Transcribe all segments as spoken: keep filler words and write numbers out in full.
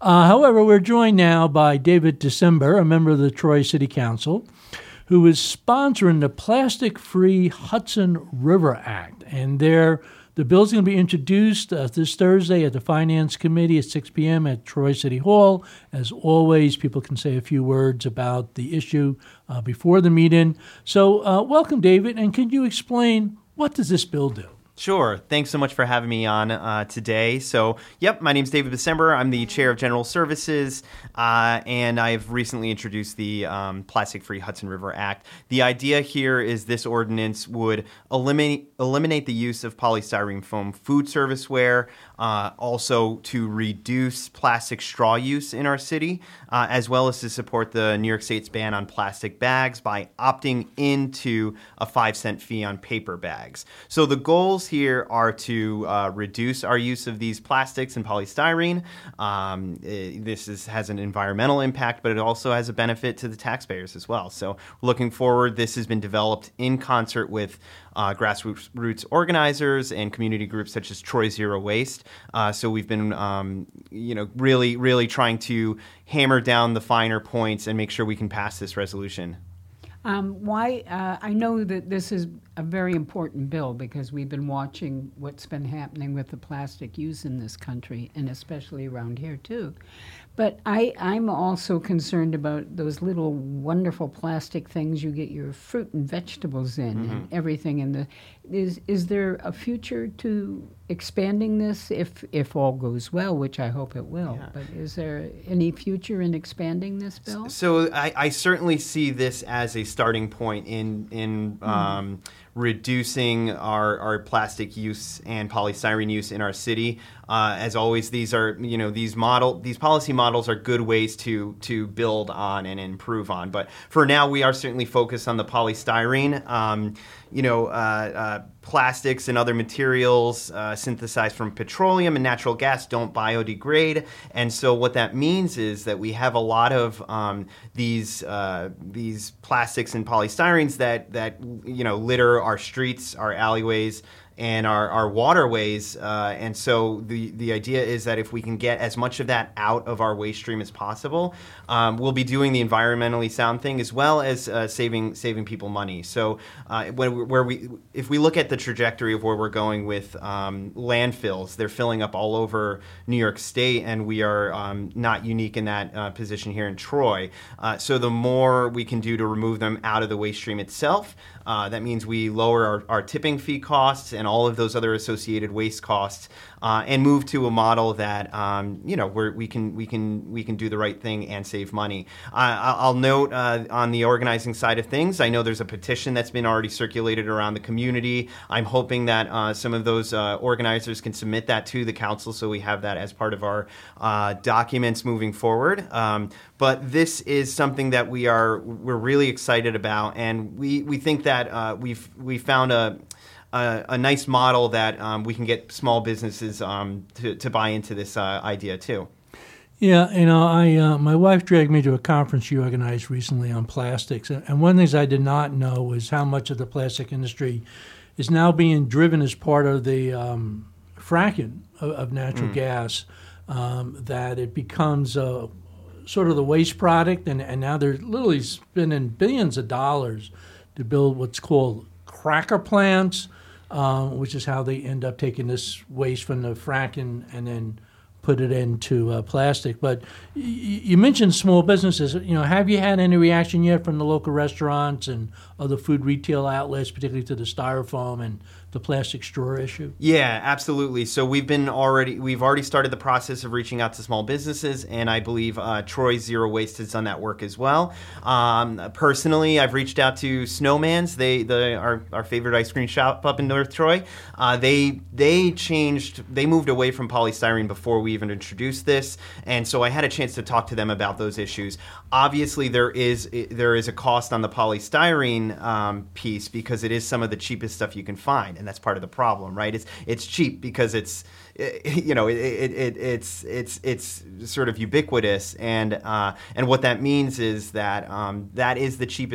Uh, however, we're joined now by David December, a member of the Troy City Council, who is sponsoring the Plastic-Free Hudson River Act. And there, the bill's going to be introduced uh, this Thursday at the Finance Committee at six p.m. at Troy City Hall. As always, people can say a few words about the issue uh, before the meeting. So uh, welcome, David, and can you explain what does this bill do? Sure. Thanks so much for having me on uh, today. So, yep, my name is David December. I'm the Chair of General Services, uh, and I've recently introduced the um, Plastic-Free Hudson River Act. The idea here is this ordinance would eliminate eliminate the use of polystyrene foam food serviceware, uh, also to reduce plastic straw use in our city, uh, as well as to support the New York State's ban on plastic bags by opting into a five cent fee on paper bags. So the goals here are to uh, reduce our use of these plastics and polystyrene. Um, it, this is, has an environmental impact, but it also has a benefit to the taxpayers as well. So looking forward, this has been developed in concert with uh, grassroots organizers and community groups such as Troy Zero Waste. Uh, so we've been, um, you know, really, really trying to hammer down the finer points and make sure we can pass this resolution. Um, why? Uh, I know that this is a very important bill because we've been watching what's been happening with the plastic use in this country, and especially around here too. But I, I'm also concerned about those little wonderful plastic things you get your fruit and vegetables in, mm-hmm. and everything. In the is is there a future to expanding this if if all goes well, which I hope it will? Yeah. But is there any future in expanding this bill? So I, I certainly see this as a starting point in in mm-hmm. um, reducing our, our plastic use and polystyrene use in our city. Uh, as always, these are you know these model these policy models are good ways to to build on and improve on. But for now, we are certainly focused on the polystyrene. Um, you know, uh, uh, plastics and other materials uh, synthesized from petroleum and natural gas don't biodegrade, and so what that means is that we have a lot of um, these uh, these plastics and polystyrenes that that you know litter our streets, our alleyways, and our, our waterways. Uh, and so the, the idea is that if we can get as much of that out of our waste stream as possible, um, we'll be doing the environmentally sound thing as well as uh, saving saving people money. So uh, when, where we, if we look at the trajectory of where we're going with um, landfills, they're filling up all over New York State, and we are um, not unique in that uh, position here in Troy. Uh, so the more we can do to remove them out of the waste stream itself, uh, that means we lower our, our tipping fee costs and all of those other associated waste costs, uh, and move to a model that um, you know where we can we can we can do the right thing and save money. Uh, I'll note uh, on the organizing side of things, I know there's a petition that's been already circulated around the community. I'm hoping that uh, some of those uh, organizers can submit that to the council, so we have that as part of our uh, documents moving forward. Um, but this is something that we are we're really excited about, and we we think that uh, we've we found a A, a nice model that um, we can get small businesses um, to, to buy into this uh, idea too. Yeah, you know, I uh, my wife dragged me to a conference you organized recently on plastics, and one of the things I did not know was how much of the plastic industry is now being driven as part of the um, fracking of, of natural mm. gas, um, that it becomes a, sort of the waste product, and, and now they're literally spending billions of dollars to build what's called cracker plants, Um, which is how they end up taking this waste from the fracking and then put it into uh, plastic. But y- you mentioned small businesses. You know, have you had any reaction yet from the local restaurants and other food retail outlets, particularly to the styrofoam and the plastic straw issue? Yeah, absolutely. So we've been already we've already started the process of reaching out to small businesses, and I believe uh, Troy Zero Waste has done that work as well. Um, personally, I've reached out to Snowman's, they the our, our favorite ice cream shop up in North Troy. Uh, they they changed, they moved away from polystyrene before we even introduced this, and so I had a chance to talk to them about those issues. Obviously, there is there is a cost on the polystyrene um, piece because it is some of the cheapest stuff you can find. And that's part of the problem, right? It's it's cheap because it's, you know, it, it, it it's it's it's sort of ubiquitous, and uh, and what that means is that um, that is the cheapest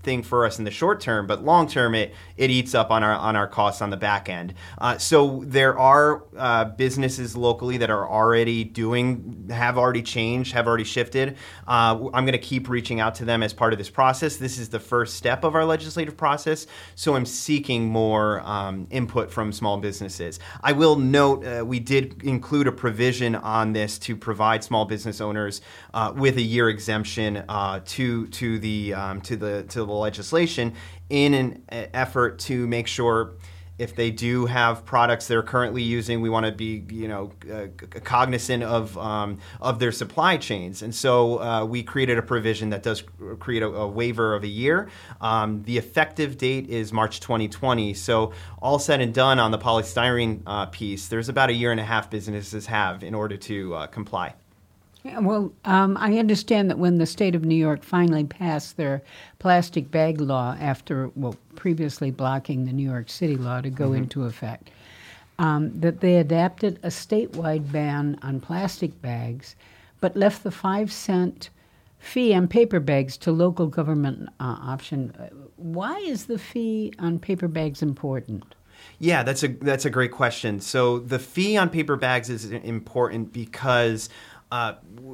thing for us in the short term, but long term it it eats up on our on our costs on the back end. Uh, so there are uh, businesses locally that are already doing, have already changed, have already shifted. Uh, I'm going to keep reaching out to them as part of this process. This is the first step of our legislative process, so I'm seeking more um, input from small businesses. I will note uh, we did include a provision on this to provide small business owners uh, with a year exemption uh, to to the um, to the to the legislation in an effort to make sure if they do have products they're currently using, we want to be, you know, uh, cognizant of um, of their supply chains. And so uh, we created a provision that does create a, a waiver of a year. Um, the effective date is March twenty twenty. So all said and done on the polystyrene uh, piece, there's about a year and a half businesses have in order to uh, comply. Yeah, well, um, I understand that when the state of New York finally passed their plastic bag law after, well, previously blocking the New York City law to go mm-hmm. into effect, um, that they adapted a statewide ban on plastic bags, but left the five cent fee on paper bags to local government uh, option. Why is the fee on paper bags important? Yeah, that's a that's a great question. So the fee on paper bags is important because Uh,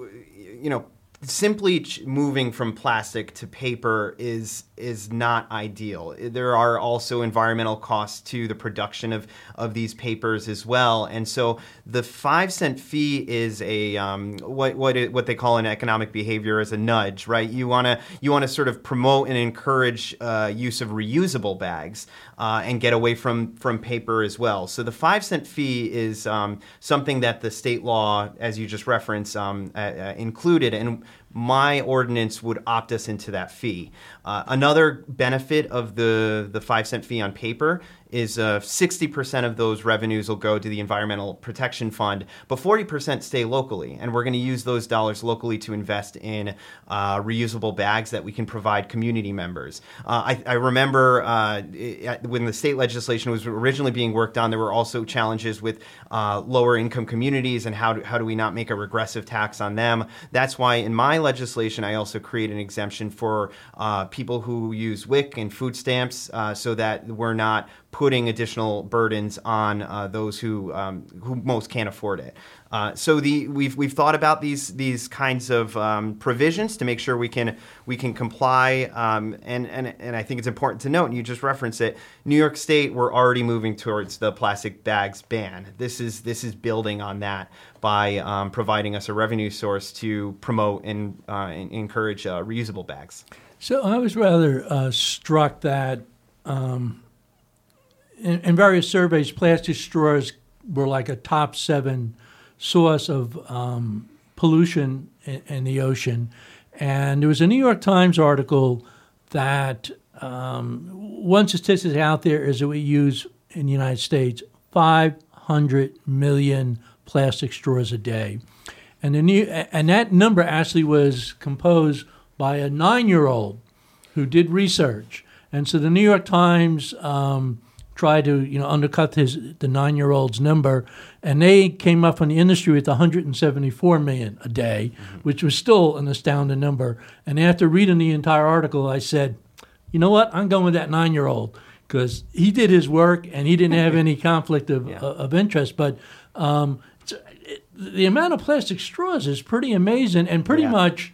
you know, simply ch- moving from plastic to paper is is not ideal. There are also environmental costs to the production of, of these papers as well, and so the five cent fee is a um, what what it, what they call an economic behavior as a nudge, right? You wanna you wanna sort of promote and encourage uh, use of reusable bags uh, and get away from from paper as well. So the five cent fee is um, something that the state law, as you just referenced, um, uh, uh, included, and my ordinance would opt us into that fee. Uh, another benefit of the, the five cent fee on paper is uh, sixty percent of those revenues will go to the Environmental Protection Fund, but forty percent stay locally. And we're going to use those dollars locally to invest in uh, reusable bags that we can provide community members. Uh, I, I remember uh, it, when the state legislation was originally being worked on, there were also challenges with uh, lower income communities and how do, how do we not make a regressive tax on them. That's why in my legislation, I also create an exemption for uh, people who use W I C and food stamps uh, so that we're not putting additional burdens on uh, those who um, who most can't afford it. Uh, so the we've we've thought about these these kinds of um, provisions to make sure we can we can comply. Um, and and and I think it's important to note, and you just referenced it, New York State, we're already moving towards the plastic bags ban. This is this is building on that by um, providing us a revenue source to promote and, uh, and encourage uh, reusable bags. So I was rather uh, struck that. Um, In, in various surveys, plastic straws were like a top seven source of um, pollution in, in the ocean. And there was a New York Times article that um, one statistic out there is that we use in the United States five hundred million plastic straws a day. And, the new, and that number actually was composed by a nine-year-old who did research. And so the New York Times um, try to, you know, undercut his the nine-year-old's number, and they came up on the industry with one hundred seventy-four million a day, mm-hmm. which was still an astounding number. And after reading the entire article, I said, you know what, I'm going with that nine-year-old because he did his work and he didn't have any conflict of yeah. of interest. But um, it, the amount of plastic straws is pretty amazing, and pretty yeah. much,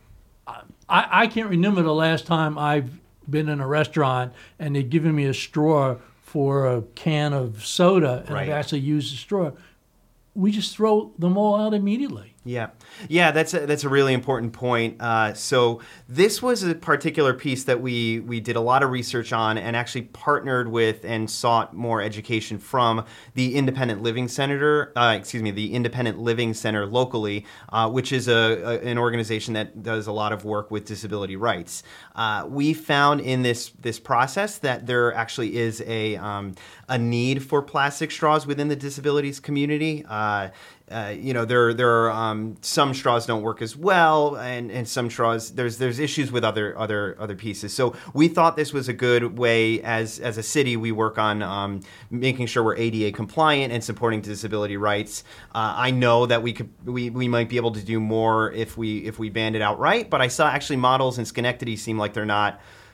I, I can't remember the last time I've been in a restaurant and they'd given me a straw for a can of soda, and right. I've actually used a straw. We just throw them all out immediately. Yeah, yeah, that's a, that's a really important point. Uh, so this was a particular piece that we we did a lot of research on, and actually partnered with and sought more education from the Independent Living Center. Uh, excuse me, the Independent Living Center locally, uh, which is a, a an organization that does a lot of work with disability rights. Uh, we found in this this process that there actually is a um, a need for plastic straws within the disabilities community. Uh, Uh, you know, there there are um, some straws don't work as well, and, and some straws there's there's issues with other other other pieces. So we thought this was a good way, as as a city, we work on um, making sure we're A D A compliant and supporting disability rights. Uh, I know that we could we, we might be able to do more if we if we banned it outright, but I saw actually models in Schenectady seem like they're not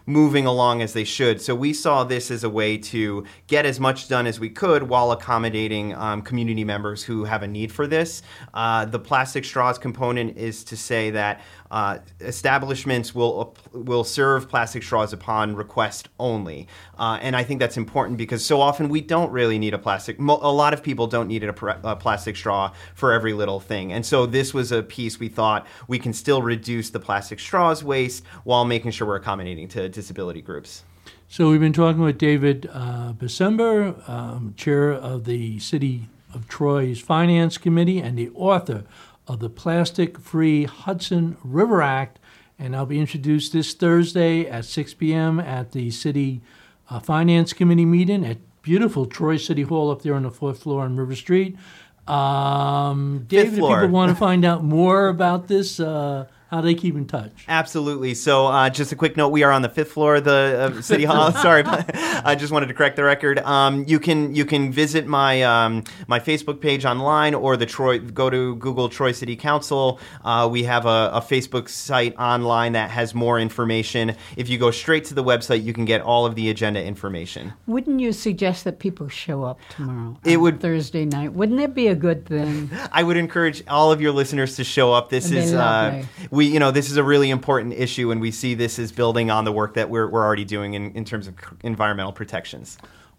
moving along as they should. So we saw this as a way to get as much done as we could while accommodating um, community members who have a need for this. Uh, the plastic straws component is to say that uh, establishments will will serve plastic straws upon request only. Uh, and I think that's important because so often we don't really need a plastic. Mo- a lot of people don't need a, pr- a plastic straw for every little thing. And so this was a piece we thought we can still reduce the plastic straws waste while making sure we're accommodating to disability groups. So we've been talking with David uh, Becember, um, chair of the City of Troy's Finance Committee and the author of the Plastic-Free Hudson River Act, and I'll be introduced this Thursday at six p.m. at the City uh, Finance Committee meeting at beautiful Troy City Hall up there on the fourth floor on River Street. Um, David, if people want to find out more about this, uh, how do they keep in touch? Absolutely. So uh, just a quick note, we are on the fifth floor of the uh, City Hall. Sorry, I just wanted to correct the record. Um, you can you can visit my um, my Facebook page online or the Troy, go to Google Troy City Council. Uh, we have a, a Facebook site online that has more information. If you go straight to the website, you can get all of the agenda information. Wouldn't you suggest that people show up tomorrow? It would Thursday night. Wouldn't it be a good thing? I would encourage all of your listeners to show up. This It'd is be uh, lovely. we you know this is a really important issue, and we see this as building on the work that we're we're already doing in, in terms of environmental protections.